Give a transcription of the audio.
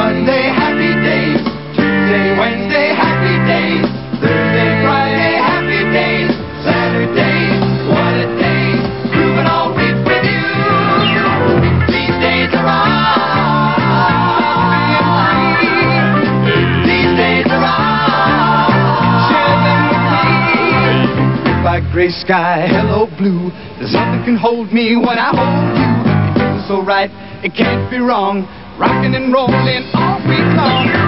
Monday, happy days. Tuesday, Wednesday, happy days. Thursday, Friday, happy days. Saturday, what a day. Grooving all week with you. These days are on. These days are on. Share them with me. By gray sky, hello blue. There's nothing can hold me when I hold you. It feels so right, it can't be wrong. Rocking and rolling all week long.